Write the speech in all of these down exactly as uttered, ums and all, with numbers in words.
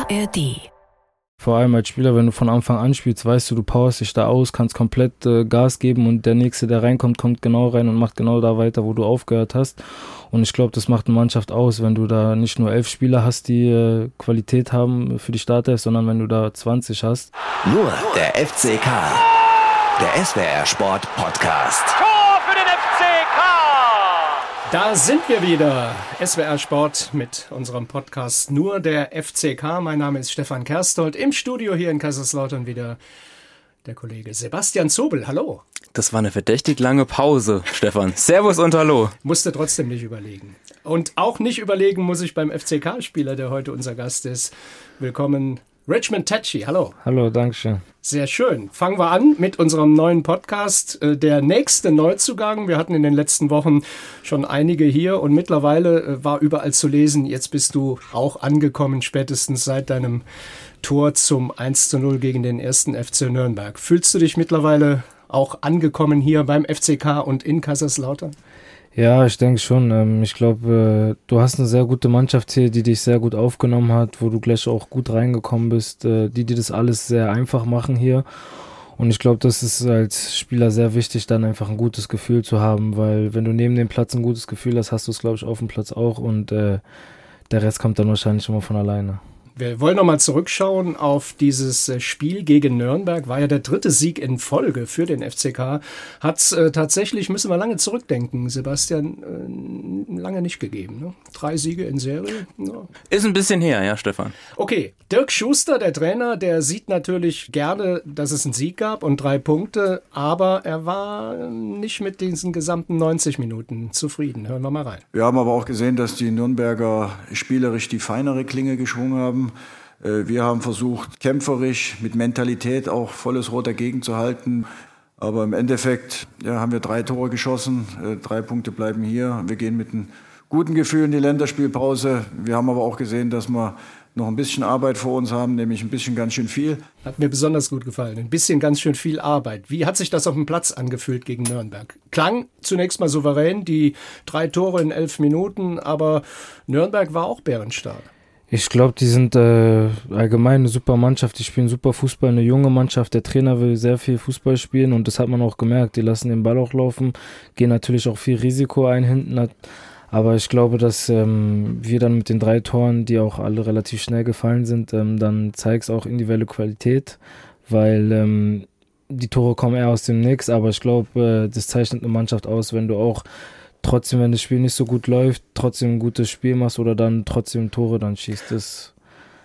A R D. Vor allem als Spieler, wenn du von Anfang an spielst, weißt du, du powerst dich da aus, kannst komplett äh, Gas geben und der Nächste, der reinkommt, kommt genau rein und macht genau da weiter, wo du aufgehört hast. Und ich glaube, das macht eine Mannschaft aus, wenn du da nicht nur elf Spieler hast, die äh, Qualität haben für die Startelf, sondern wenn du da zwanzig hast. Nur der F C K, der S W R Sport Podcast. Tor für den F C K! Da sind wir wieder, S W R Sport mit unserem Podcast Nur der F C K. Mein Name ist Stefan Kerstold, im Studio hier in Kaiserslautern wieder der Kollege Sebastian Zobel. Hallo. Das war eine verdächtig lange Pause, Stefan. Servus und hallo. Musste trotzdem nicht überlegen. Und auch nicht überlegen muss ich beim F C K-Spieler, der heute unser Gast ist. Willkommen, Richmond Tachi. Hallo. Hallo, Dankeschön. Sehr schön. Fangen wir an mit unserem neuen Podcast. Der nächste Neuzugang. Wir hatten in den letzten Wochen schon einige hier und mittlerweile war überall zu lesen, jetzt bist du auch angekommen, spätestens seit deinem Tor zum eins zu null gegen den ersten F C Nürnberg. Fühlst du dich mittlerweile auch angekommen hier beim F C K und in Kaiserslautern? Ja, ich denke schon. Ich glaube, du hast eine sehr gute Mannschaft hier, die dich sehr gut aufgenommen hat, wo du gleich auch gut reingekommen bist, die dir das alles sehr einfach machen hier. Und ich glaube, das ist als Spieler sehr wichtig, dann einfach ein gutes Gefühl zu haben, weil wenn du neben dem Platz ein gutes Gefühl hast, hast du es, glaube ich, auf dem Platz auch und äh, der Rest kommt dann wahrscheinlich immer von alleine. Wir wollen nochmal zurückschauen auf dieses Spiel gegen Nürnberg. War ja der dritte Sieg in Folge für den F C K. Hat es äh, tatsächlich, müssen wir lange zurückdenken, Sebastian, äh, lange nicht gegeben. Ne? Drei Siege in Serie. Ja. Ist ein bisschen her, ja, Stefan. Okay, Dirk Schuster, der Trainer, der sieht natürlich gerne, dass es einen Sieg gab und drei Punkte, aber er war nicht mit diesen gesamten neunzig Minuten zufrieden. Hören wir mal rein. Wir haben aber auch gesehen, dass die Nürnberger spielerisch die feinere Klinge geschwungen haben. Wir haben versucht, kämpferisch, mit Mentalität auch volles Rohr dagegen zu halten. Aber im Endeffekt ja, haben wir drei Tore geschossen, drei Punkte bleiben hier. Wir gehen mit einem guten Gefühl in die Länderspielpause. Wir haben aber auch gesehen, dass wir noch ein bisschen Arbeit vor uns haben, nämlich ein bisschen ganz schön viel. Hat mir besonders gut gefallen. Ein bisschen ganz schön viel Arbeit. Wie hat sich das auf dem Platz angefühlt gegen Nürnberg? Klang zunächst mal souverän, die drei Tore in elf Minuten, aber Nürnberg war auch bärenstark. Ich glaube, die sind äh, allgemein eine super Mannschaft, die spielen super Fußball, eine junge Mannschaft. Der Trainer will sehr viel Fußball spielen und das hat man auch gemerkt. Die lassen den Ball auch laufen, gehen natürlich auch viel Risiko ein hinten. Aber ich glaube, dass ähm, wir dann mit den drei Toren, die auch alle relativ schnell gefallen sind, ähm, dann zeigt es auch individuelle Qualität, weil ähm, die Tore kommen eher aus dem Nix. Aber ich glaube, äh, das zeichnet eine Mannschaft aus, wenn du auch trotzdem, wenn das Spiel nicht so gut läuft, trotzdem ein gutes Spiel machst oder dann trotzdem Tore dann schießt. Das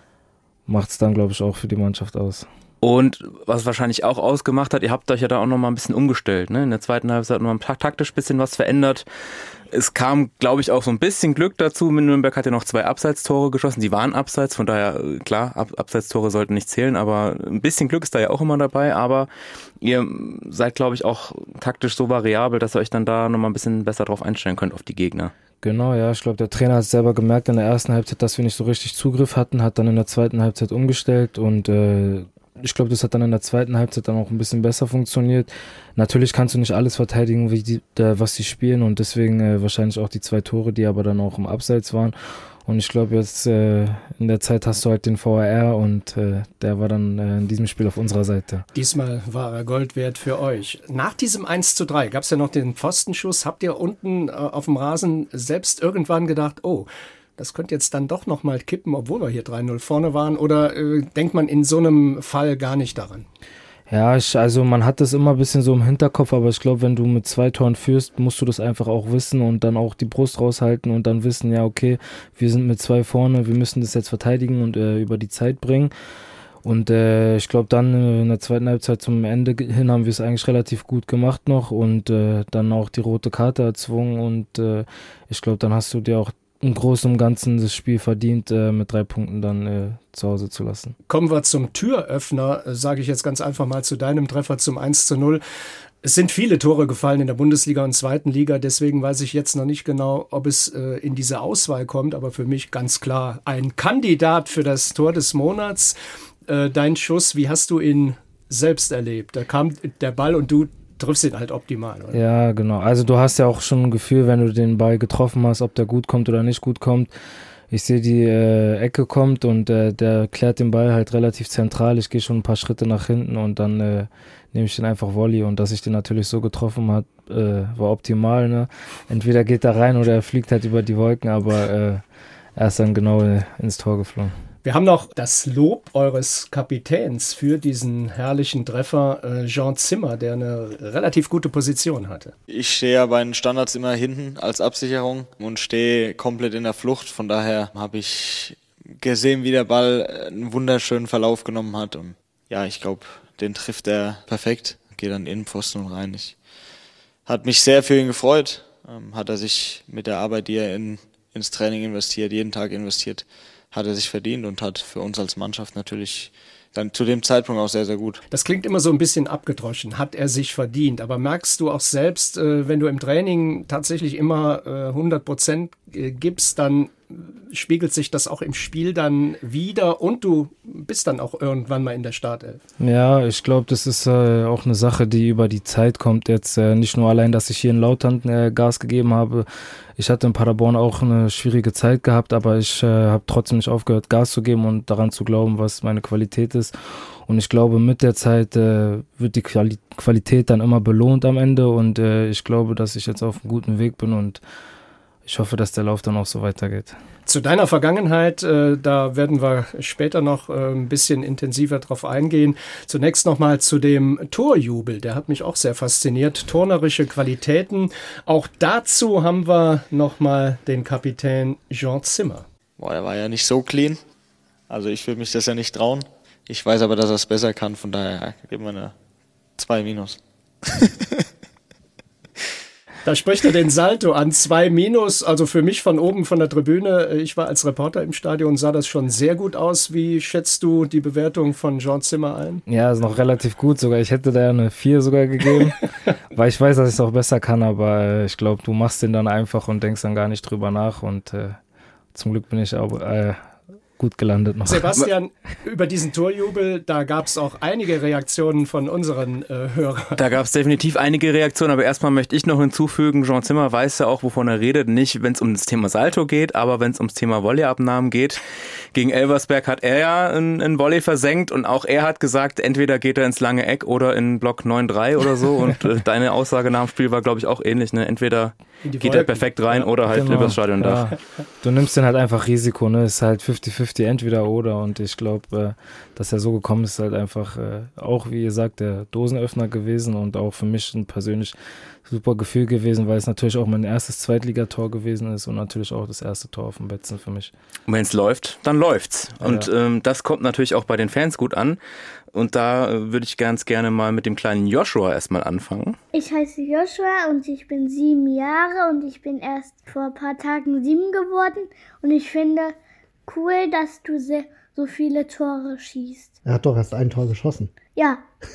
macht es dann, glaube ich, auch für die Mannschaft aus. Und was wahrscheinlich auch ausgemacht hat, ihr habt euch ja da auch nochmal ein bisschen umgestellt, ne? In der zweiten Halbzeit nochmal taktisch ein bisschen was verändert. Es kam, glaube ich, auch so ein bisschen Glück dazu. Nürnberg hat ja noch zwei Abseitstore geschossen. Die waren abseits, von daher, klar, Ab- Abseitstore sollten nicht zählen, aber ein bisschen Glück ist da ja auch immer dabei. Aber ihr seid, glaube ich, auch taktisch so variabel, dass ihr euch dann da nochmal ein bisschen besser drauf einstellen könnt auf die Gegner. Genau, ja, ich glaube, der Trainer hat selber gemerkt in der ersten Halbzeit, dass wir nicht so richtig Zugriff hatten, hat dann in der zweiten Halbzeit umgestellt und äh, ich glaube, das hat dann in der zweiten Halbzeit dann auch ein bisschen besser funktioniert. Natürlich kannst du nicht alles verteidigen, wie die, äh, was sie spielen und deswegen äh, wahrscheinlich auch die zwei Tore, die aber dann auch im Abseits waren. Und ich glaube, jetzt äh, in der Zeit hast du halt den V A R und äh, der war dann äh, in diesem Spiel auf unserer Seite. Diesmal war er Gold wert für euch. Nach diesem eins zu drei gab es ja noch den Pfostenschuss. Habt ihr unten äh, auf dem Rasen selbst irgendwann gedacht, oh, das könnte jetzt dann doch nochmal kippen, obwohl wir hier drei null vorne waren? Oder äh, denkt man in so einem Fall gar nicht daran? Ja, ich, also man hat das immer ein bisschen so im Hinterkopf, aber ich glaube, wenn du mit zwei Toren führst, musst du das einfach auch wissen und dann auch die Brust raushalten und dann wissen, ja okay, wir sind mit zwei vorne, wir müssen das jetzt verteidigen und äh, über die Zeit bringen. Und äh, ich glaube dann äh, in der zweiten Halbzeit zum Ende hin haben wir es eigentlich relativ gut gemacht noch und äh, dann auch die rote Karte erzwungen und äh, ich glaube, dann hast du dir auch im Großen und Ganzen das Spiel verdient, äh, mit drei Punkten dann äh, zu Hause zu lassen. Kommen wir zum Türöffner, äh, sage ich jetzt ganz einfach mal zu deinem Treffer zum eins zu null. Es sind viele Tore gefallen in der Bundesliga und zweiten Liga, deswegen weiß ich jetzt noch nicht genau, ob es äh, in diese Auswahl kommt, aber für mich ganz klar ein Kandidat für das Tor des Monats. Äh, dein Schuss, wie hast du ihn selbst erlebt? Da kam der Ball und du triffst ihn halt optimal, oder? Ja, genau. Also du hast ja auch schon ein Gefühl, wenn du den Ball getroffen hast, ob der gut kommt oder nicht gut kommt. ich sehe die äh, Ecke kommt und äh, der klärt den Ball halt relativ zentral. Ich gehe schon ein paar Schritte nach hinten und dann äh, nehme ich den einfach Volley. Und dass ich den natürlich so getroffen habe, äh, war optimal. Ne? Entweder geht er rein oder er fliegt halt über die Wolken, aber äh, er ist dann genau äh, ins Tor geflogen. Wir haben noch das Lob eures Kapitäns für diesen herrlichen Treffer, äh, Jean Zimmer, der eine relativ gute Position hatte. Ich stehe ja bei den Standards immer hinten als Absicherung und stehe komplett in der Flucht. Von daher habe ich gesehen, wie der Ball einen wunderschönen Verlauf genommen hat. Und ja, ich glaube, den trifft er perfekt. Geht dann in den Pfosten und rein. Ich hat mich sehr für ihn gefreut. Ähm, hat er sich mit der Arbeit, die er in, ins Training investiert, jeden Tag investiert, hat er sich verdient und hat für uns als Mannschaft natürlich dann zu dem Zeitpunkt auch sehr, sehr gut. Das klingt immer so ein bisschen abgedroschen, hat er sich verdient. Aber merkst du auch selbst, wenn du im Training tatsächlich immer hundert Prozent gibst, dann spiegelt sich das auch im Spiel dann wieder und du bist dann auch irgendwann mal in der Startelf. Ja, ich glaube, das ist äh, auch eine Sache, die über die Zeit kommt. Jetzt äh, nicht nur allein, dass ich hier in Lautern äh, Gas gegeben habe. Ich hatte in Paderborn auch eine schwierige Zeit gehabt, aber ich äh, habe trotzdem nicht aufgehört, Gas zu geben und daran zu glauben, was meine Qualität ist. Und ich glaube, mit der Zeit äh, wird die Quali- Qualität dann immer belohnt am Ende und äh, ich glaube, dass ich jetzt auf einem guten Weg bin und ich hoffe, dass der Lauf dann auch so weitergeht. Zu deiner Vergangenheit, äh, da werden wir später noch äh, ein bisschen intensiver drauf eingehen. Zunächst nochmal zu dem Torjubel. Der hat mich auch sehr fasziniert. Turnerische Qualitäten. Auch dazu haben wir nochmal den Kapitän Jean Zimmer. Boah, er war ja nicht so clean. Also ich würde mich das ja nicht trauen. Ich weiß aber, dass er es besser kann. Von daher geben wir eine zwei Minus. Da spricht er den Salto an, zwei Minus, also für mich von oben von der Tribüne. Ich war als Reporter im Stadion, sah das schon sehr gut aus. Wie schätzt du die Bewertung von Jean Zimmer ein? Ja, ist noch relativ gut sogar. Ich hätte da eine vier sogar gegeben, weil ich weiß, dass ich es auch besser kann, aber äh, ich glaube, du machst den dann einfach und denkst dann gar nicht drüber nach und äh, zum Glück bin ich auch äh, gut gelandet noch. Sebastian, über diesen Torjubel, da gab es auch einige Reaktionen von unseren äh, Hörern. Da gab es definitiv einige Reaktionen, aber erstmal möchte ich noch hinzufügen, Jean Zimmer weiß ja auch, wovon er redet, nicht wenn es um das Thema Salto geht, aber wenn es ums Thema Volleyabnahmen geht. Gegen Elversberg hat er ja einen, einen Volley versenkt und auch er hat gesagt, entweder geht er ins lange Eck oder in Block neun drei oder so und äh, deine Aussage nach dem Spiel war, glaube ich, auch ähnlich, ne? Entweder geht er perfekt rein ja, oder halt genau, übers Stadiondach. Ja. Du nimmst dann halt einfach Risiko, ne? Es ist halt fünfzig fünfzig entweder oder und ich glaube, äh, dass er so gekommen ist, halt einfach äh, auch, wie ihr sagt, der Dosenöffner gewesen und auch für mich ein persönlich super Gefühl gewesen, weil es natürlich auch mein erstes Zweitligator gewesen ist und natürlich auch das erste Tor auf dem Betzen für mich. Und wenn es läuft, dann läuft's. Und ja. ähm, das kommt natürlich auch bei den Fans gut an. Und da äh, würde ich ganz gerne mal mit dem kleinen Joshua erstmal anfangen. Ich heiße Joshua und ich bin sieben Jahre und ich bin erst vor ein paar Tagen sieben geworden. Und ich finde cool, dass du sehr, so viele Tore schießt. Er hat doch erst ein Tor geschossen. Ja.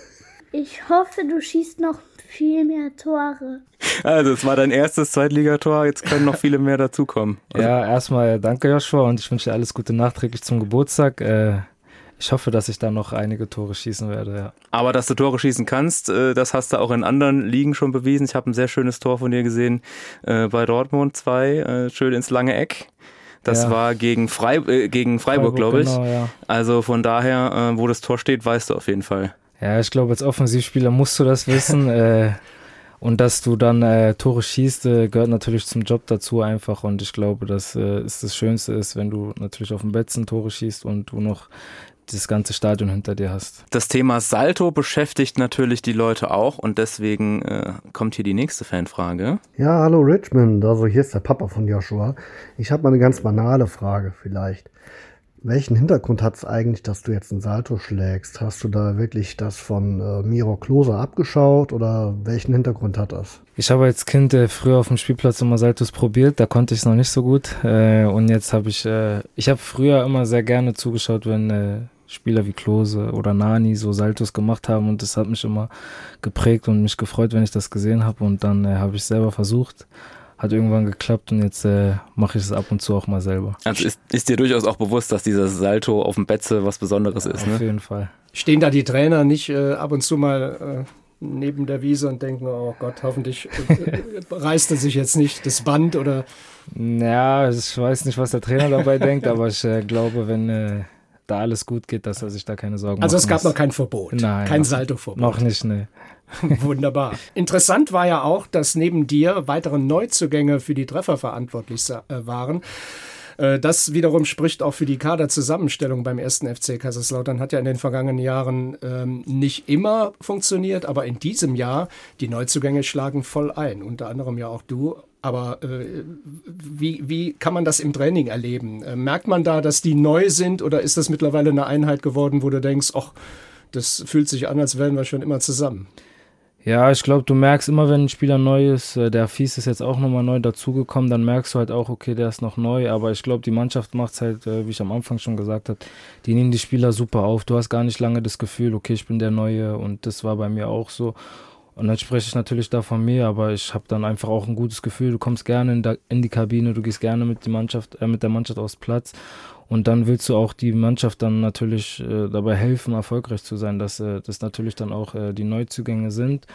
Ich hoffe, du schießt noch viel mehr Tore. Also es war dein erstes Zweitligator, jetzt können noch viele mehr dazukommen. Also ja, erstmal danke Joshua und ich wünsche dir alles Gute nachträglich zum Geburtstag. Äh, ich hoffe, dass ich da noch einige Tore schießen werde, ja. Aber dass du Tore schießen kannst, äh, das hast du auch in anderen Ligen schon bewiesen. Ich habe ein sehr schönes Tor von dir gesehen äh, bei Dortmund zwei, äh, schön ins lange Eck. Das ja. war gegen, Freib- äh, gegen Freiburg, Freiburg glaube ich. Genau, ja. Also von daher, äh, wo das Tor steht, weißt du auf jeden Fall. Ja, ich glaube, als Offensivspieler musst du das wissen. äh, und dass du dann äh, Tore schießt, äh, gehört natürlich zum Job dazu einfach. Und ich glaube, dass äh, es das Schönste ist, wenn du natürlich auf dem Betzen Tore schießt und du noch das ganze Stadion hinter dir hast. Das Thema Salto beschäftigt natürlich die Leute auch und deswegen äh, kommt hier die nächste Fanfrage. Ja, hallo Richmond, also hier ist der Papa von Joshua. Ich habe mal eine ganz banale Frage vielleicht. Welchen Hintergrund hat es eigentlich, dass du jetzt einen Salto schlägst? Hast du da wirklich das von äh, Miro Klose abgeschaut oder welchen Hintergrund hat das? Ich habe als Kind äh, früher auf dem Spielplatz immer Saltos probiert, da konnte ich es noch nicht so gut. Äh, und jetzt habe ich, äh, ich habe früher immer sehr gerne zugeschaut, wenn äh, Spieler wie Klose oder Nani so Saltos gemacht haben und das hat mich immer geprägt und mich gefreut, wenn ich das gesehen habe und dann äh, habe ich selber versucht. Hat irgendwann geklappt und jetzt äh, mache ich es ab und zu auch mal selber. Also ist, ist dir durchaus auch bewusst, dass dieser Salto auf dem Betze was Besonderes ist, ja, ne? Auf jeden Fall. Stehen da die Trainer nicht äh, ab und zu mal äh, neben der Wiese und denken, oh Gott, hoffentlich äh, reißt er sich jetzt nicht das Band oder... Ja, ich weiß nicht, was der Trainer dabei denkt, aber ich äh, glaube, wenn äh, da alles gut geht, dass er sich da keine Sorgen macht. Also es gab muss. noch kein Verbot, Nein, kein noch, Salto-Verbot. Noch nicht, ne. Wunderbar. Interessant war ja auch, dass neben dir weitere Neuzugänge für die Treffer verantwortlich waren. Das wiederum spricht auch für die Kaderzusammenstellung beim ersten F C Kaiserslautern. Hat ja in den vergangenen Jahren ähm, nicht immer funktioniert, aber in diesem Jahr, die Neuzugänge schlagen voll ein. Unter anderem ja auch du. Aber äh, wie, wie kann man das im Training erleben? Äh, merkt man da, dass die neu sind oder ist das mittlerweile eine Einheit geworden, wo du denkst, ach, das fühlt sich an, als wären wir schon immer zusammen? Ja, ich glaube, du merkst immer, wenn ein Spieler neu ist, der Fies ist jetzt auch nochmal neu dazugekommen, dann merkst du halt auch, okay, der ist noch neu, aber ich glaube, die Mannschaft macht es halt, wie ich am Anfang schon gesagt habe, die nehmen die Spieler super auf. Du hast gar nicht lange das Gefühl, okay, ich bin der Neue und das war bei mir auch so. Und dann spreche ich natürlich da von mir, aber ich habe dann einfach auch ein gutes Gefühl, du kommst gerne in, der, in die Kabine, du gehst gerne mit, die Mannschaft, äh, mit der Mannschaft aufs Platz. Und dann willst du auch die Mannschaft dann natürlich äh, dabei helfen, erfolgreich zu sein, dass äh, das natürlich dann auch äh, die Neuzugänge sind.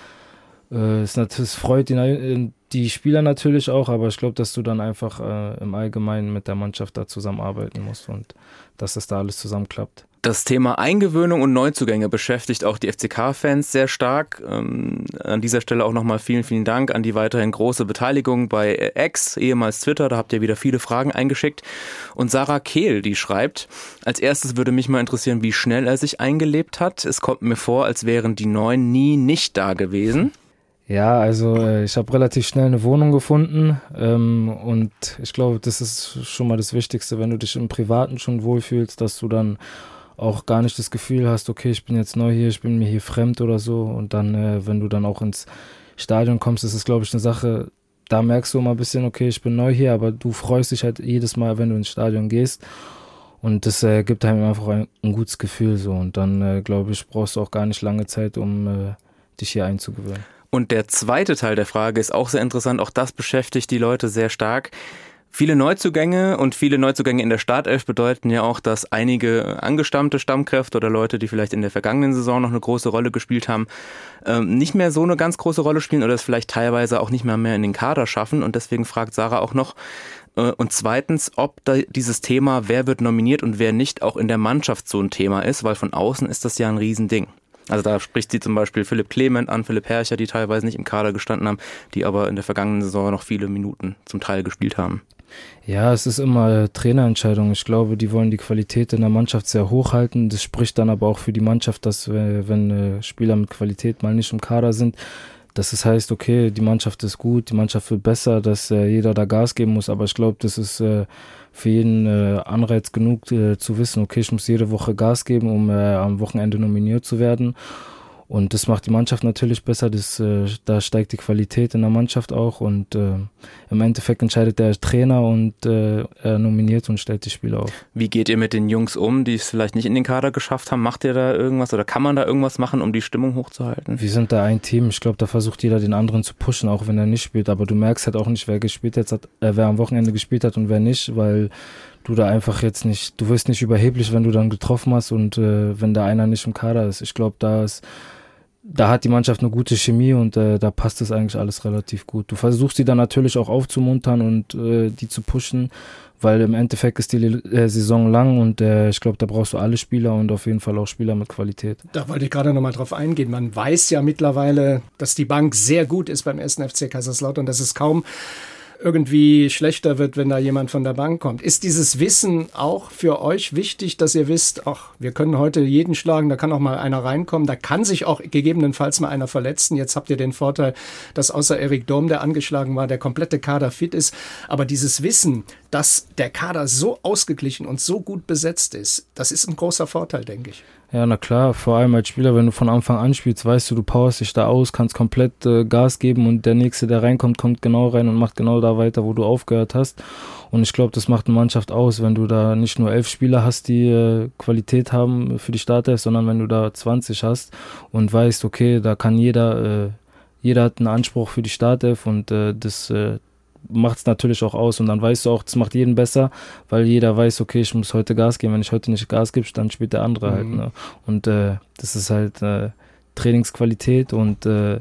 Äh, es, es freut die, die Spieler natürlich auch, aber ich glaube, dass du dann einfach äh, im Allgemeinen mit der Mannschaft da zusammenarbeiten musst und dass das da alles zusammenklappt. Das Thema Eingewöhnung und Neuzugänge beschäftigt auch die F C K-Fans sehr stark. Ähm, an dieser Stelle auch nochmal vielen, vielen Dank an die weiterhin große Beteiligung bei X, ehemals Twitter. Da habt ihr wieder viele Fragen eingeschickt. Und Sarah Kehl, die schreibt, als erstes würde mich mal interessieren, wie schnell er sich eingelebt hat. Es kommt mir vor, als wären die Neuen nie nicht da gewesen. Ja, also äh, ich habe relativ schnell eine Wohnung gefunden ähm, und ich glaube, das ist schon mal das Wichtigste, wenn du dich im Privaten schon wohlfühlst, dass du dann auch gar nicht das Gefühl hast, okay, ich bin jetzt neu hier, ich bin mir hier fremd oder so. Und dann, äh, wenn du dann auch ins Stadion kommst, ist es, glaube ich, eine Sache, da merkst du immer ein bisschen, okay, ich bin neu hier, aber du freust dich halt jedes Mal, wenn du ins Stadion gehst. Und das äh, gibt einem einfach ein, ein gutes Gefühl so. Und dann, äh, glaube ich, brauchst du auch gar nicht lange Zeit, um äh, dich hier einzugewöhnen. Und der zweite Teil der Frage ist auch sehr interessant, auch das beschäftigt die Leute sehr stark. Viele Neuzugänge und viele Neuzugänge in der Startelf bedeuten ja auch, dass einige angestammte Stammkräfte oder Leute, die vielleicht in der vergangenen Saison noch eine große Rolle gespielt haben, nicht mehr so eine ganz große Rolle spielen oder es vielleicht teilweise auch nicht mehr mehr in den Kader schaffen. Und deswegen fragt Sarah auch noch, und zweitens, ob da dieses Thema, wer wird nominiert und wer nicht, auch in der Mannschaft so ein Thema ist, weil von außen ist das ja ein Riesending. Also da spricht sie zum Beispiel Philipp Clement an, Philipp Hercher, die teilweise nicht im Kader gestanden haben, die aber in der vergangenen Saison noch viele Minuten zum Teil gespielt haben. Ja, es ist immer Trainerentscheidung. Ich glaube, die wollen die Qualität in der Mannschaft sehr hoch halten. Das spricht dann aber auch für die Mannschaft, dass wenn Spieler mit Qualität mal nicht im Kader sind, dass es heißt, okay, die Mannschaft ist gut, die Mannschaft wird besser, dass äh, jeder da Gas geben muss. Aber ich glaube, das ist äh, für jeden äh, Anreiz genug äh, zu wissen, okay, ich muss jede Woche Gas geben, um äh, am Wochenende nominiert zu werden. Und das macht die Mannschaft natürlich besser, das, äh, da steigt die Qualität in der Mannschaft auch und äh, im Endeffekt entscheidet der Trainer und äh, er nominiert und stellt die Spieler auf. Wie geht ihr mit den Jungs um, die es vielleicht nicht in den Kader geschafft haben? Macht ihr da irgendwas oder kann man da irgendwas machen, um die Stimmung hochzuhalten? Wir sind da ein Team, ich glaube, da versucht jeder den anderen zu pushen, auch wenn er nicht spielt, aber du merkst halt auch nicht, wer gespielt hat, äh, wer am Wochenende gespielt hat und wer nicht, weil du da einfach jetzt nicht, du wirst nicht überheblich, wenn du dann getroffen hast und äh, wenn da einer nicht im Kader ist. Ich glaube, da ist Da hat die Mannschaft eine gute Chemie und äh, da passt das eigentlich alles relativ gut. Du versuchst sie dann natürlich auch aufzumuntern und äh, die zu pushen, weil im Endeffekt ist die äh, Saison lang und äh, ich glaube, da brauchst du alle Spieler und auf jeden Fall auch Spieler mit Qualität. Da wollte ich gerade nochmal drauf eingehen. Man weiß ja mittlerweile, dass die Bank sehr gut ist beim ersten F C Kaiserslautern, dass es kaum irgendwie schlechter wird, wenn da jemand von der Bank kommt. Ist dieses Wissen auch für euch wichtig, dass ihr wisst, ach, wir können heute jeden schlagen, da kann auch mal einer reinkommen, da kann sich auch gegebenenfalls mal einer verletzen. Jetzt habt ihr den Vorteil, dass außer Erik Dorm, der angeschlagen war, der komplette Kader fit ist. Aber dieses Wissen, dass der Kader so ausgeglichen und so gut besetzt ist, das ist ein großer Vorteil, denke ich. Ja, na klar, vor allem als Spieler, wenn du von Anfang an spielst, weißt du, du powerst dich da aus, kannst komplett äh, Gas geben und der Nächste, der reinkommt, kommt genau rein und macht genau da weiter, wo du aufgehört hast. Und ich glaube, das macht eine Mannschaft aus, wenn du da nicht nur elf Spieler hast, die äh, Qualität haben für die Startelf, sondern wenn du da zwanzig hast und weißt, okay, da kann jeder, äh, jeder hat einen Anspruch für die Startelf und äh, das äh, macht es natürlich auch aus und dann weißt du auch, das macht jeden besser, weil jeder weiß, okay, ich muss heute Gas geben, wenn ich heute nicht Gas gebe, dann spielt der andere mhm. halt. Ne? Und äh, das ist halt äh, Trainingsqualität und äh,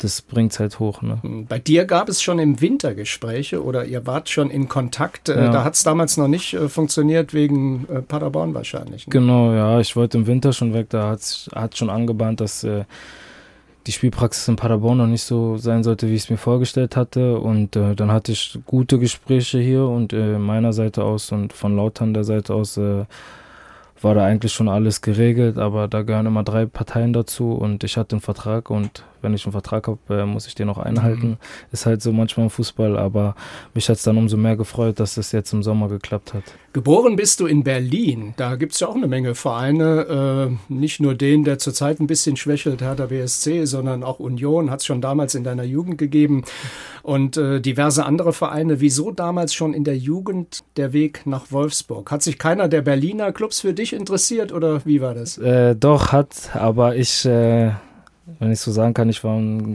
das bringt es halt hoch. Ne? Bei dir gab es schon im Winter Gespräche oder ihr wart schon in Kontakt. Ja. Da hat es damals noch nicht äh, funktioniert, wegen äh, Paderborn wahrscheinlich. Ne? Genau, ja, ich wollte im Winter schon weg. Da hat schon angebahnt, dass äh, die Spielpraxis in Paderborn noch nicht so sein sollte, wie ich es mir vorgestellt hatte. Und äh, dann hatte ich gute Gespräche hier und äh, meiner Seite aus und von Lautern der Seite aus äh, war da eigentlich schon alles geregelt, aber da gehören immer drei Parteien dazu und ich hatte einen Vertrag und wenn ich einen Vertrag habe, muss ich den auch einhalten. Mhm. Ist halt so manchmal im Fußball, aber mich hat es dann umso mehr gefreut, dass es jetzt im Sommer geklappt hat. Geboren bist du in Berlin. Da gibt es ja auch eine Menge Vereine, äh, nicht nur den, der zurzeit ein bisschen schwächelt, Hertha B S C, sondern auch Union, hat es schon damals in deiner Jugend gegeben und äh, diverse andere Vereine. Wieso damals schon in der Jugend der Weg nach Wolfsburg? Hat sich keiner der Berliner Clubs für dich interessiert oder wie war das? Äh, doch, hat, aber ich... Äh Wenn ich so sagen kann, ich war ein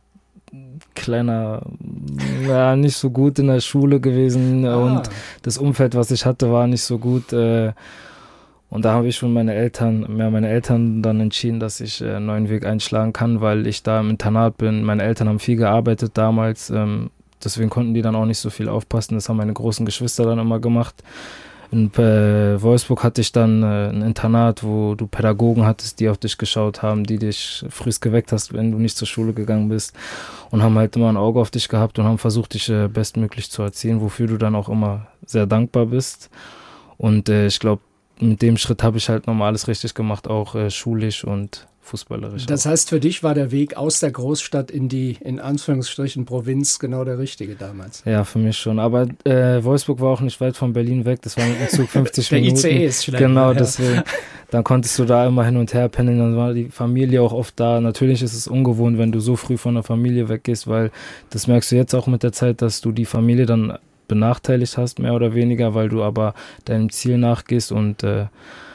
kleiner, ja, nicht so gut in der Schule gewesen ah. und das Umfeld, was ich hatte, war nicht so gut. Und da habe ich schon meine Eltern, ja, meine Eltern dann entschieden, dass ich einen neuen Weg einschlagen kann, weil ich da im Internat bin. Meine Eltern haben viel gearbeitet damals, deswegen konnten die dann auch nicht so viel aufpassen. Das haben meine großen Geschwister dann immer gemacht. In äh, Wolfsburg hatte ich dann äh, ein Internat, wo du Pädagogen hattest, die auf dich geschaut haben, die dich frühst geweckt hast, wenn du nicht zur Schule gegangen bist und haben halt immer ein Auge auf dich gehabt und haben versucht, dich äh, bestmöglich zu erziehen, wofür du dann auch immer sehr dankbar bist. Und äh, ich glaube, mit dem Schritt habe ich halt nochmal alles richtig gemacht, auch äh, schulisch und fußballerisch. Das auch. heißt, für dich war der Weg aus der Großstadt in die, in Anführungsstrichen, Provinz genau der richtige damals? Ja, für mich schon. Aber äh, Wolfsburg war auch nicht weit von Berlin weg. Das war mit dem Zug fünfzig der Minuten. Der I C E ist schlecht. Genau, ja. deswegen. Dann konntest du da immer hin und her pendeln. Dann war die Familie auch oft da. Natürlich ist es ungewohnt, wenn du so früh von der Familie weggehst, weil das merkst du jetzt auch mit der Zeit, dass du die Familie dann benachteiligt hast, mehr oder weniger, weil du aber deinem Ziel nachgehst und äh,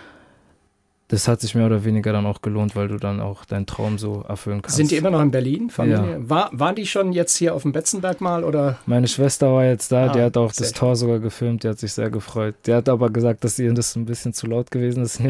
das hat sich mehr oder weniger dann auch gelohnt, weil du dann auch deinen Traum so erfüllen kannst. Sind die immer noch in Berlin, Familie? Ja. War, waren die schon jetzt hier auf dem Betzenberg mal? Oder? Meine Schwester war jetzt da, ah, die hat auch das schön. Tor sogar gefilmt, die hat sich sehr gefreut. Die hat aber gesagt, dass ihr das ein bisschen zu laut gewesen ist,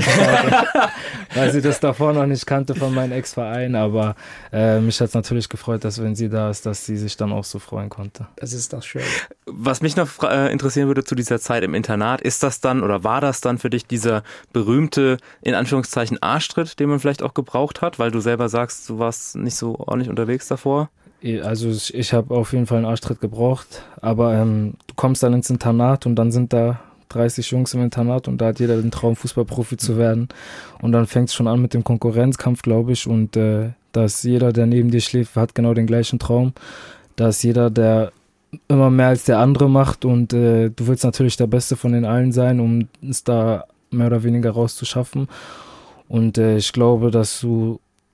weil sie das davor noch nicht kannte von meinem Ex-Verein, aber äh, mich hat es natürlich gefreut, dass wenn sie da ist, dass sie sich dann auch so freuen konnte. Das ist doch schön. Was mich noch äh, interessieren würde zu dieser Zeit im Internat, ist das dann oder war das dann für dich dieser berühmte, in Anführungszeichen, Arschtritt, den man vielleicht auch gebraucht hat, weil du selber sagst, du warst nicht so ordentlich unterwegs davor? Also ich, ich habe auf jeden Fall einen Arschtritt gebraucht, aber ähm, du kommst dann ins Internat und dann sind da dreißig Jungs im Internat und da hat jeder den Traum, Fußballprofi zu werden und dann fängt es schon an mit dem Konkurrenzkampf, glaube ich, und äh, da ist jeder, der neben dir schläft, hat genau den gleichen Traum. Da ist jeder, der immer mehr als der andere macht und äh, du willst natürlich der Beste von den allen sein, um es da mehr oder weniger rauszuschaffen. Und äh, ich glaube, dass du,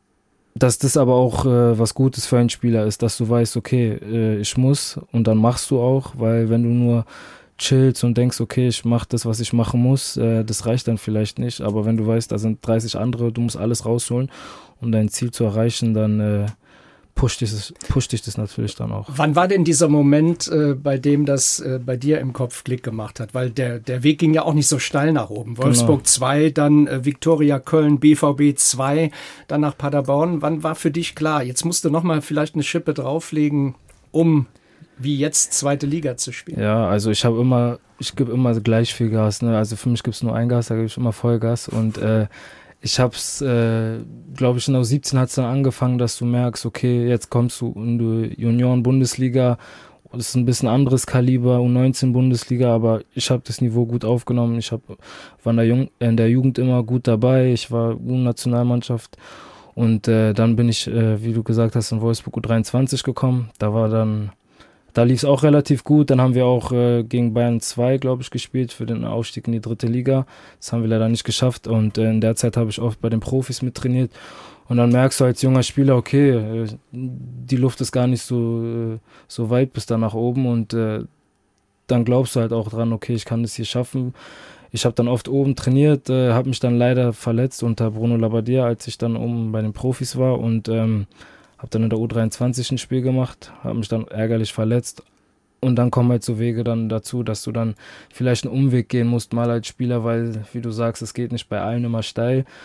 dass das aber auch äh, was Gutes für einen Spieler ist, dass du weißt, okay, äh, ich muss und dann machst du auch, weil wenn du nur chillst und denkst, okay, ich mache das, was ich machen muss, äh, das reicht dann vielleicht nicht, aber wenn du weißt, da sind dreißig andere, du musst alles rausholen, um dein Ziel zu erreichen, dann äh, pusht dich das, pusht dich das natürlich dann auch. Wann war denn dieser Moment, äh, bei dem das äh, bei dir im Kopf Klick gemacht hat? Weil der, der Weg ging ja auch nicht so steil nach oben. Wolfsburg zwei, dann äh, Viktoria Köln, B V B zwei, dann nach Paderborn. Wann war für dich klar, jetzt musst du nochmal vielleicht eine Schippe drauflegen, um wie jetzt zweite Liga zu spielen? Ja, also ich habe immer, ich gebe immer gleich viel Gas. Ne? Also für mich gibt es nur ein Gas, da gebe ich immer Vollgas und äh, ich habe es, äh, glaube ich, in der U siebzehn hat es dann angefangen, dass du merkst, okay, jetzt kommst du in die Junioren-Bundesliga, das ist ein bisschen anderes Kaliber, U neunzehn Bundesliga, aber ich habe das Niveau gut aufgenommen, ich hab, war in der, Jung, in der Jugend immer gut dabei, ich war U-Nationalmannschaft und äh, dann bin ich, äh, wie du gesagt hast, in Wolfsburg U dreiundzwanzig gekommen, da war dann... Da lief es auch relativ gut. Dann haben wir auch äh, gegen Bayern zwei, glaube ich, gespielt für den Aufstieg in die dritte Liga. Das haben wir leider nicht geschafft. Und äh, in der Zeit habe ich oft bei den Profis mittrainiert. Und dann merkst du als junger Spieler, okay, äh, die Luft ist gar nicht so, äh, so weit bis da nach oben. Und äh, dann glaubst du halt auch dran, okay, ich kann das hier schaffen. Ich habe dann oft oben trainiert, äh, habe mich dann leider verletzt unter Bruno Labbadia, als ich dann oben bei den Profis war. Und ähm, habe dann in der U dreiundzwanzig ein Spiel gemacht, habe mich dann ärgerlich verletzt und dann kommen halt so Wege dann dazu, dass du dann vielleicht einen Umweg gehen musst, mal als Spieler, weil, wie du sagst, es geht nicht bei allen immer steil.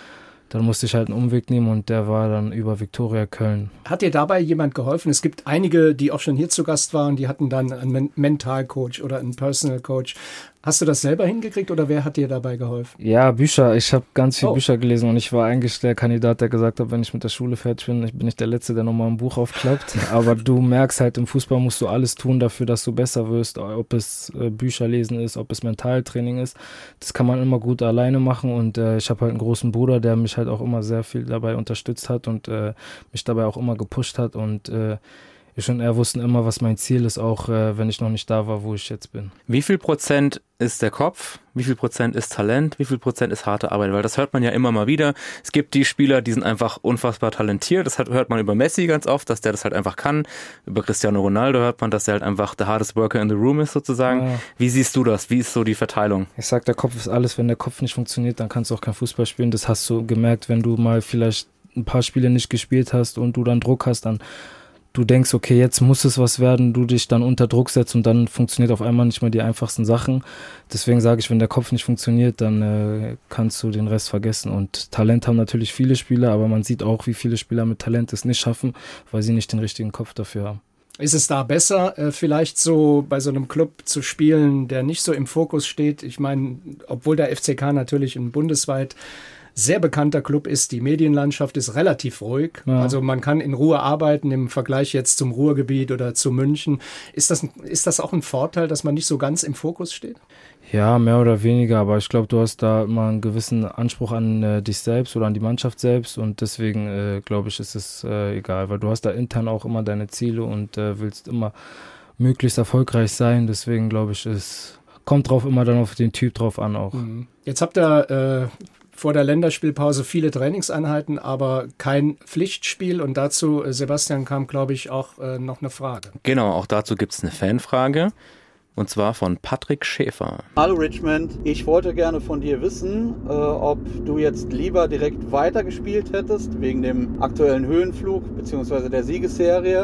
dann musste ich halt einen Umweg nehmen und der war dann über Viktoria Köln. Hat dir dabei jemand geholfen? Es gibt einige, die auch schon hier zu Gast waren, die hatten dann einen Men- Mentalcoach oder einen Personal Coach. Hast du das selber hingekriegt oder wer hat dir dabei geholfen? Ja, Bücher. Ich habe ganz viele Oh. Bücher gelesen und ich war eigentlich der Kandidat, der gesagt hat, wenn ich mit der Schule fertig bin, ich bin nicht der Letzte, der nochmal ein Buch aufklappt. Aber du merkst halt, im Fußball musst du alles tun dafür, dass du besser wirst. Ob es äh, Bücher lesen ist, ob es Mentaltraining ist. Das kann man immer gut alleine machen und äh, ich habe halt einen großen Bruder, der mich halt auch immer sehr viel dabei unterstützt hat und äh, mich dabei auch immer gepusht hat und äh, ich und er wussten immer, was mein Ziel ist, auch äh, wenn ich noch nicht da war, wo ich jetzt bin. Wie viel Prozent ist der Kopf? Wie viel Prozent ist Talent? Wie viel Prozent ist harte Arbeit? Weil das hört man ja immer mal wieder. Es gibt die Spieler, die sind einfach unfassbar talentiert. Das hat, hört man über Messi ganz oft, dass der das halt einfach kann. Über Cristiano Ronaldo hört man, dass er halt einfach the hardest worker in the room ist sozusagen. Ja. Wie siehst du das? Wie ist so die Verteilung? Ich sag, der Kopf ist alles. Wenn der Kopf nicht funktioniert, dann kannst du auch kein Fußball spielen. Das hast du gemerkt, wenn du mal vielleicht ein paar Spiele nicht gespielt hast und du dann Druck hast, dann du denkst, okay, jetzt muss es was werden, du dich dann unter Druck setzt und dann funktioniert auf einmal nicht mehr die einfachsten Sachen. Deswegen sage ich, wenn der Kopf nicht funktioniert, dann äh, kannst du den Rest vergessen. Und Talent haben natürlich viele Spieler, aber man sieht auch, wie viele Spieler mit Talent es nicht schaffen, weil sie nicht den richtigen Kopf dafür haben. Ist es da besser, äh, vielleicht so bei so einem Club zu spielen, der nicht so im Fokus steht? Ich meine, obwohl der F C K natürlich ein bundesweit sehr bekannter Club ist, die Medienlandschaft ist relativ ruhig. Ja. Also man kann in Ruhe arbeiten im Vergleich jetzt zum Ruhrgebiet oder zu München. Ist das, ist das auch ein Vorteil, dass man nicht so ganz im Fokus steht? Ja, mehr oder weniger, aber ich glaube, du hast da immer einen gewissen Anspruch an äh, dich selbst oder an die Mannschaft selbst und deswegen äh, glaube ich, ist es äh, egal, weil du hast da intern auch immer deine Ziele und äh, willst immer möglichst erfolgreich sein, deswegen glaube ich, es kommt drauf immer dann auf den Typ drauf an auch. Jetzt habt ihr äh, vor der Länderspielpause viele Trainingseinheiten, aber kein Pflichtspiel und dazu, äh, Sebastian, kam, glaube ich, auch äh, noch eine Frage. Genau, auch dazu gibt es eine Fanfrage. Und zwar von Patrick Schäfer. Hallo Richmond, ich wollte gerne von dir wissen, äh, ob du jetzt lieber direkt weitergespielt hättest, wegen dem aktuellen Höhenflug bzw. der Siegesserie,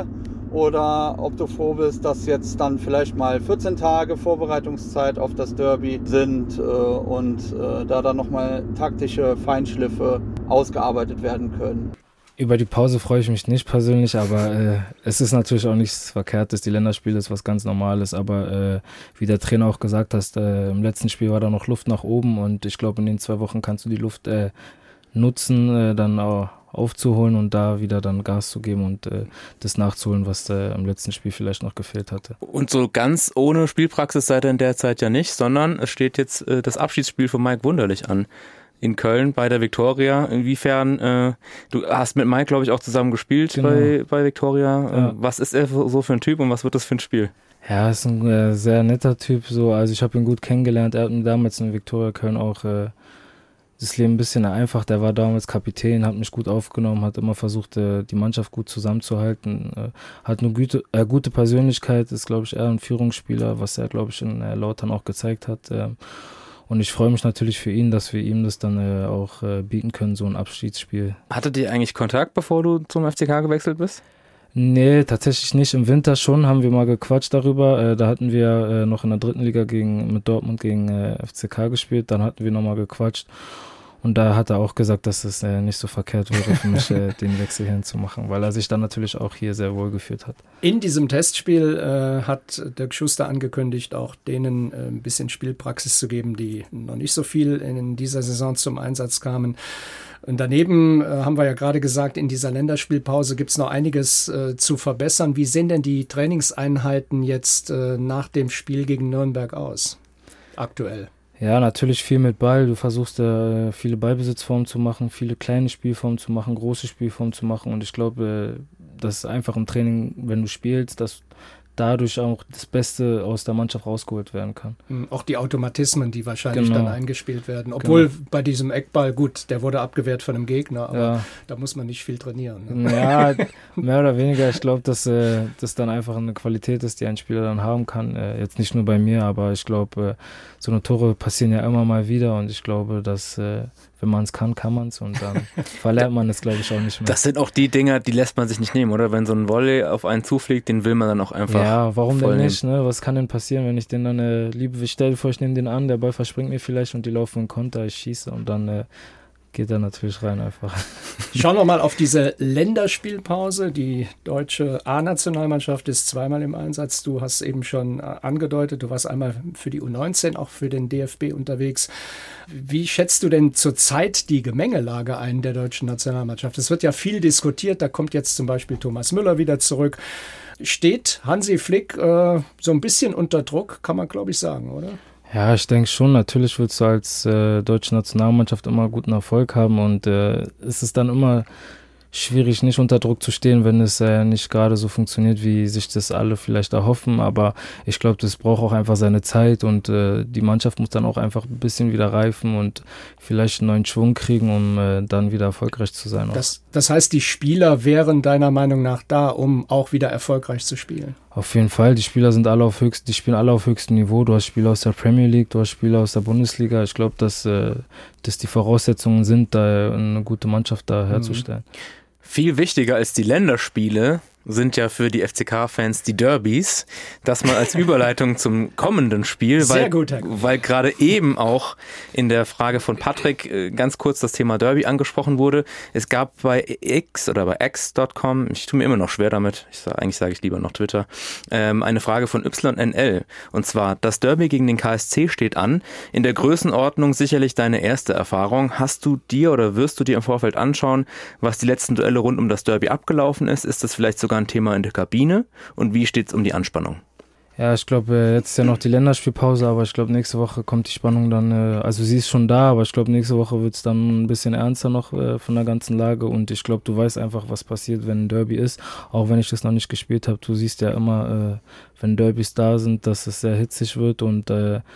oder ob du froh bist, dass jetzt dann vielleicht mal vierzehn Tage Vorbereitungszeit auf das Derby sind äh, und äh, da dann nochmal taktische Feinschliffe ausgearbeitet werden können. Über die Pause freue ich mich nicht persönlich, aber äh, es ist natürlich auch nichts Verkehrtes. Die Länderspiele ist was ganz Normales, aber äh, wie der Trainer auch gesagt hat, äh, im letzten Spiel war da noch Luft nach oben und ich glaube, in den zwei Wochen kannst du die Luft äh, nutzen, äh, dann auch aufzuholen und da wieder dann Gas zu geben und äh, das nachzuholen, was äh, im letzten Spiel vielleicht noch gefehlt hatte. Und so ganz ohne Spielpraxis seid ihr in der Zeit ja nicht, sondern es steht jetzt äh, das Abschiedsspiel von Mike Wunderlich an. In Köln bei der Viktoria. Inwiefern, äh, du hast mit Mike, glaube ich, auch zusammen gespielt genau. bei, bei Viktoria. Ja. Was ist er so für ein Typ und was wird das für ein Spiel? Ja, er ist ein äh, sehr netter Typ. So. Also ich habe ihn gut kennengelernt. Er hat mir damals in Viktoria Köln auch äh, das Leben ein bisschen vereinfacht. Er war damals Kapitän, hat mich gut aufgenommen, hat immer versucht, äh, die Mannschaft gut zusammenzuhalten. Äh, hat eine gute, äh, gute Persönlichkeit, ist, glaube ich, eher ein Führungsspieler, was er, glaube ich, in äh, Lautern auch gezeigt hat. Äh, Und ich freue mich natürlich für ihn, dass wir ihm das dann äh, auch äh, bieten können, so ein Abschiedsspiel. Hattet ihr eigentlich Kontakt, bevor du zum F C K gewechselt bist? Nee, tatsächlich nicht. Im Winter schon, haben wir mal gequatscht darüber. Äh, da hatten wir äh, noch in der dritten Liga gegen, mit Dortmund gegen äh, F C K gespielt. Dann hatten wir nochmal gequatscht. Und da hat er auch gesagt, dass es äh, nicht so verkehrt wäre für mich, äh, den Wechsel hinzumachen, weil er sich dann natürlich auch hier sehr wohl gefühlt hat. In diesem Testspiel äh, hat Dirk Schuster angekündigt, auch denen äh, ein bisschen Spielpraxis zu geben, die noch nicht so viel in dieser Saison zum Einsatz kamen. Und daneben äh, haben wir ja gerade gesagt, in dieser Länderspielpause gibt es noch einiges äh, zu verbessern. Wie sehen denn die Trainingseinheiten jetzt äh, nach dem Spiel gegen Nürnberg aus, aktuell? Ja, natürlich viel mit Ball. Du versuchst äh, viele Ballbesitzformen zu machen, viele kleine Spielformen zu machen, große Spielformen zu machen. Und ich glaube, äh, das ist einfach im Training, wenn du spielst, dass dadurch auch das Beste aus der Mannschaft rausgeholt werden kann. Auch die Automatismen, die wahrscheinlich genau. dann eingespielt werden. Obwohl genau. bei diesem Eckball, gut, der wurde abgewehrt von einem Gegner, aber ja. da muss man nicht viel trainieren. Ne? Ja, mehr oder weniger. Ich glaube, dass äh, das dann einfach eine Qualität ist, die ein Spieler dann haben kann. Äh, jetzt nicht nur bei mir, aber ich glaube, äh, so eine Tore passieren ja immer mal wieder und ich glaube, dass äh, wenn man es kann, kann man es und dann verlernt man es, glaube ich, auch nicht mehr. Das sind auch die Dinger, die lässt man sich nicht nehmen, oder? Wenn so ein Volley auf einen zufliegt, den will man dann auch einfach Ja, warum denn nicht? nehmen. Ne? Was kann denn passieren, wenn ich den dann, äh, liebe, ich stelle vor, ich nehme den an, der Ball verspringt mir vielleicht und die laufen in Konter, ich schieße und dann äh, geht er natürlich rein einfach. Schauen wir mal auf diese Länderspielpause. Die deutsche A-Nationalmannschaft ist zweimal im Einsatz. Du hast eben schon angedeutet, du warst einmal für die U neunzehn, auch für den D F B unterwegs. Wie schätzt du denn zurzeit die Gemengelage ein der deutschen Nationalmannschaft? Es wird ja viel diskutiert, da kommt jetzt zum Beispiel Thomas Müller wieder zurück. Steht Hansi Flick äh, so ein bisschen unter Druck, kann man glaube ich sagen, oder? Ja, ich denke schon, natürlich willst du als äh, deutsche Nationalmannschaft immer guten Erfolg haben und äh, es ist dann immer schwierig, nicht unter Druck zu stehen, wenn es äh, nicht gerade so funktioniert, wie sich das alle vielleicht erhoffen, aber ich glaube, das braucht auch einfach seine Zeit und äh, die Mannschaft muss dann auch einfach ein bisschen wieder reifen und vielleicht einen neuen Schwung kriegen, um äh, dann wieder erfolgreich zu sein. Das, das heißt, die Spieler wären deiner Meinung nach da, um auch wieder erfolgreich zu spielen? Auf jeden Fall, die Spieler sind alle auf höchstem, die spielen alle auf höchstem Niveau. Du hast Spieler aus der Premier League, du hast Spieler aus der Bundesliga. Ich glaube, dass, äh, dass die Voraussetzungen sind, da eine gute Mannschaft da herzustellen. Viel wichtiger als die Länderspiele sind ja für die F C K-Fans die Derbys. Das mal als Überleitung zum kommenden Spiel, Sehr weil, gut, Herr Gut. weil gerade eben auch in der Frage von Patrick ganz kurz das Thema Derby angesprochen wurde. Es gab bei X oder bei X Punkt com, ich tue mir immer noch schwer damit, ich sag, eigentlich sage ich lieber noch Twitter, ähm, eine Frage von Y N L. Und zwar, das Derby gegen den K S C steht an. In der Größenordnung sicherlich deine erste Erfahrung. Hast du dir oder wirst du dir im Vorfeld anschauen, was die letzten Duelle rund um das Derby abgelaufen ist? Ist das vielleicht sogar ein Thema in der Kabine und wie steht es um die Anspannung? Ja, ich glaube, jetzt ist ja noch die Länderspielpause, aber ich glaube, nächste Woche kommt die Spannung dann, also sie ist schon da, aber ich glaube, nächste Woche wird es dann ein bisschen ernster noch von der ganzen Lage und ich glaube, du weißt einfach, was passiert, wenn ein Derby ist, auch wenn ich das noch nicht gespielt habe. Du siehst ja immer, wenn Derbys da sind, dass es sehr hitzig wird und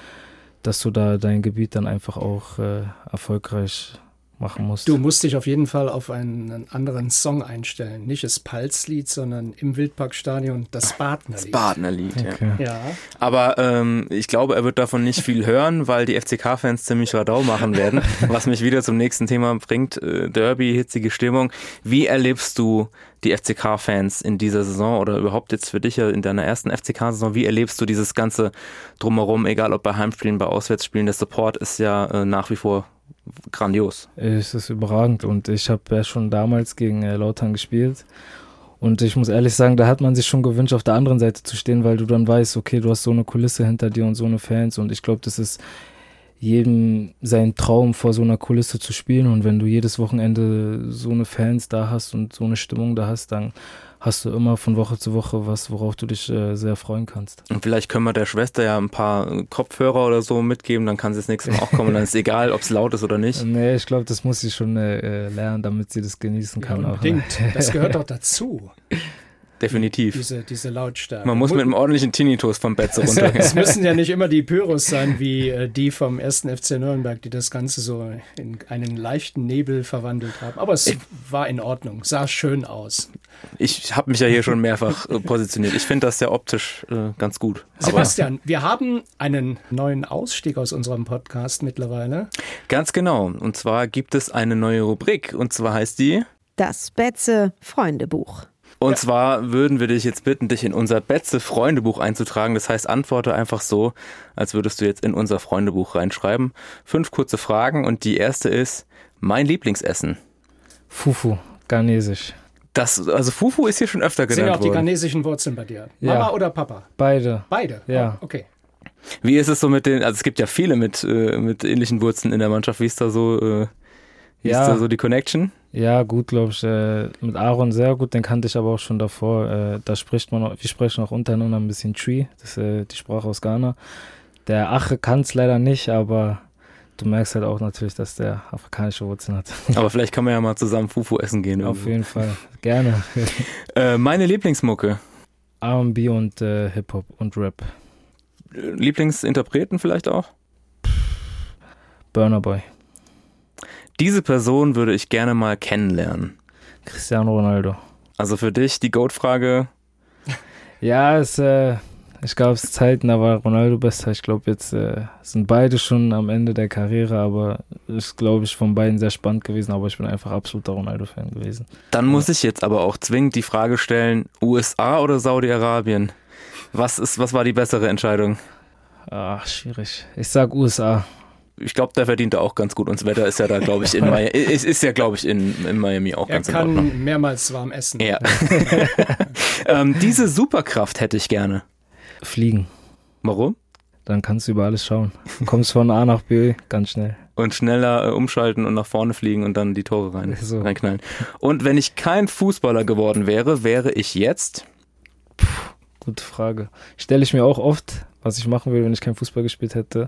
dass du da dein Gebiet dann einfach auch erfolgreich machen musst. Du musst dich auf jeden Fall auf einen anderen Song einstellen. Nicht das Palzlied, sondern im Wildparkstadion das Badnerlied. Das Badnerlied, okay. ja. ja. Aber ähm, ich glaube, er wird davon nicht viel hören, weil die F C K-Fans ziemlich Radau machen werden, was mich wieder zum nächsten Thema bringt. Äh, Derby, hitzige Stimmung. Wie erlebst du die F C K-Fans in dieser Saison oder überhaupt jetzt für dich ja in deiner ersten F C K-Saison? Wie erlebst du dieses ganze Drumherum, egal ob bei Heimspielen, bei Auswärtsspielen? Der Support ist ja äh, nach wie vor grandios. Es ist überragend und ich habe ja schon damals gegen äh, Lautern gespielt und ich muss ehrlich sagen, da hat man sich schon gewünscht, auf der anderen Seite zu stehen, weil du dann weißt, okay, du hast so eine Kulisse hinter dir und so eine Fans und ich glaube, das ist jedem sein Traum, vor so einer Kulisse zu spielen und wenn du jedes Wochenende so eine Fans da hast und so eine Stimmung da hast, dann hast du immer von Woche zu Woche was, worauf du dich äh, sehr freuen kannst. Und vielleicht können wir der Schwester ja ein paar Kopfhörer oder so mitgeben, dann kann sie das nächste Mal auch kommen, dann ist egal, ob es laut ist oder nicht. Nee, ich glaube, das muss sie schon äh, lernen, damit sie das genießen kann. Ja, unbedingt, auch. Das gehört doch dazu. Definitiv. Diese, diese Lautstärke. Man muss mit einem ordentlichen Tinnitus vom Bett so runter. Es müssen ja nicht immer die Pyros sein, wie äh, die vom ersten F C Nürnberg, die das Ganze so in einen leichten Nebel verwandelt haben. Aber es ich, war in Ordnung, sah schön aus. Ich habe mich ja hier schon mehrfach äh, positioniert. Ich finde das ja optisch äh, ganz gut. Sebastian, Aber, wir haben einen neuen Ausstieg aus unserem Podcast mittlerweile. Ganz genau. Und zwar gibt es eine neue Rubrik. Und zwar heißt die Das Betze-Freundebuch. Und ja. zwar würden wir dich jetzt bitten, dich in unser Betze-Freundebuch einzutragen. Das heißt, antworte einfach so, als würdest du jetzt in unser Freundebuch reinschreiben. Fünf kurze Fragen und die erste ist, mein Lieblingsessen. Fufu, ghanesisch. Das, also Fufu ist hier schon öfter genannt worden. Sind auch die ghanesischen Wurzeln bei dir? Mama ja. oder Papa? Beide. Beide? Ja. Oh, okay. Wie ist es so mit den, also es gibt ja viele mit, äh, mit ähnlichen Wurzeln in der Mannschaft. Wie ist da so, äh, wie ja. ist da so die Connection? Ja, gut, glaube ich. Äh, mit Aaron sehr gut, den kannte ich aber auch schon davor. Äh, da spricht man, auch, wir sprechen auch untereinander ein bisschen Tree, das ist äh, die Sprache aus Ghana. Der Ache kann es leider nicht, aber du merkst halt auch natürlich, dass der afrikanische Wurzeln hat. Aber vielleicht kann man ja mal zusammen Fufu essen gehen. Auf jeden Fall, gerne. äh, meine Lieblingsmucke? R und B und äh, Hip-Hop und Rap. Lieblingsinterpreten vielleicht auch? Burna Boy. Diese Person würde ich gerne mal kennenlernen. Cristiano Ronaldo. Also für dich die GOAT-Frage? Ja, es, äh, ich glaube, es ist Zeiten, da war Ronaldo besser. Ich glaube, jetzt äh, sind beide schon am Ende der Karriere, aber ist, glaube ich, von beiden sehr spannend gewesen. Aber ich bin einfach absoluter Ronaldo-Fan gewesen. Dann muss ich jetzt aber auch zwingend die Frage stellen, U S A oder Saudi-Arabien? Was ist, was war die bessere Entscheidung? Ach, schwierig. Ich sag U S A. ich glaube, da verdient er auch ganz gut. Und das Wetter ist ja da, glaube ich, in Miami, ist, ist ja, glaube ich, in, in Miami auch er ganz in Ordnung. Er kann mehrmals warm essen. Ja. ähm, diese Superkraft hätte ich gerne. Fliegen. Warum? Dann kannst du über alles schauen. Du kommst von A nach B ganz schnell. Und schneller äh, umschalten und nach vorne fliegen und dann die Tore rein, so. reinknallen. Und wenn ich kein Fußballer geworden wäre, wäre ich jetzt? Puh, gute Frage. Stelle ich mir auch oft, was ich machen würde, wenn ich kein Fußball gespielt hätte.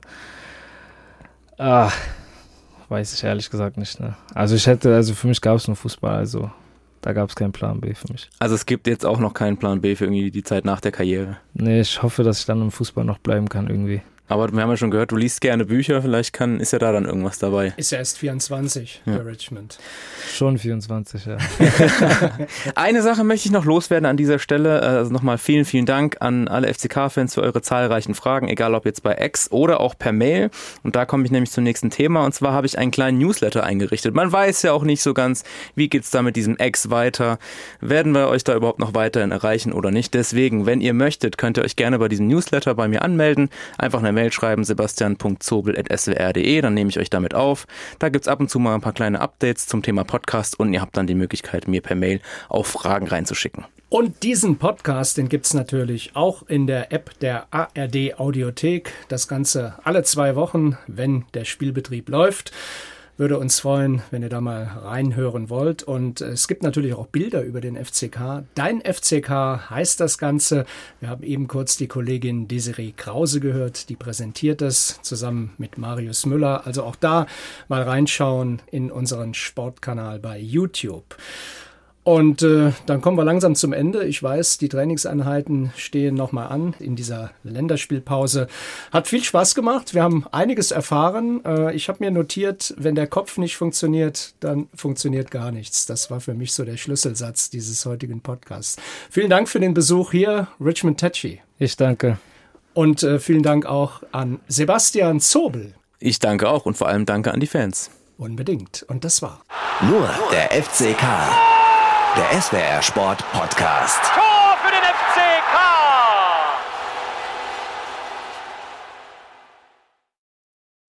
Ah, weiß ich ehrlich gesagt nicht. Ne? Also ich hätte, also für mich gab es nur Fußball, also da gab es keinen Plan B für mich. Also es gibt jetzt auch noch keinen Plan B für irgendwie die Zeit nach der Karriere? Nee, ich hoffe, dass ich dann im Fußball noch bleiben kann irgendwie. Aber wir haben ja schon gehört, du liest gerne Bücher, vielleicht kann, ist ja da dann irgendwas dabei. Ist ja erst vierundzwanzig ja. bei Richmond. Schon vierundzwanzig, ja. Eine Sache möchte ich noch loswerden an dieser Stelle. Also nochmal vielen, vielen Dank an alle F C K-Fans für eure zahlreichen Fragen, egal ob jetzt bei X oder auch per Mail. Und da komme ich nämlich zum nächsten Thema. Und zwar habe ich einen kleinen Newsletter eingerichtet. Man weiß ja auch nicht so ganz, wie geht's da mit diesem X weiter? Werden wir euch da überhaupt noch weiterhin erreichen oder nicht? Deswegen, wenn ihr möchtet, könnt ihr euch gerne bei diesem Newsletter bei mir anmelden. Einfach eine Mail schreiben, sebastian punkt zobel at s w r punkt d e, dann nehme ich euch damit auf. Da gibt es ab und zu mal ein paar kleine Updates zum Thema Podcast und ihr habt dann die Möglichkeit, mir per Mail auch Fragen reinzuschicken. Und diesen Podcast, den gibt es natürlich auch in der App der A R D Audiothek. Das Ganze alle zwei Wochen, wenn der Spielbetrieb läuft. Würde uns freuen, wenn ihr da mal reinhören wollt. Und es gibt natürlich auch Bilder über den F C K. Dein F C K heißt das Ganze. Wir haben eben kurz die Kollegin Desiree Krause gehört. Die präsentiert es zusammen mit Marius Müller. Also auch da mal reinschauen in unseren Sportkanal bei YouTube. Und äh, dann kommen wir langsam zum Ende. Ich weiß, die Trainingseinheiten stehen nochmal an in dieser Länderspielpause. Hat viel Spaß gemacht. Wir haben einiges erfahren. Äh, ich habe mir notiert, wenn der Kopf nicht funktioniert, dann funktioniert gar nichts. Das war für mich so der Schlüsselsatz dieses heutigen Podcasts. Vielen Dank für den Besuch hier, Richmond Tetschi. Ich danke. Und äh, vielen Dank auch an Sebastian Zobel. Ich danke auch und vor allem danke an die Fans. Unbedingt. Und das war nur der F C K. Der S W R Sport Podcast. Tor für den F C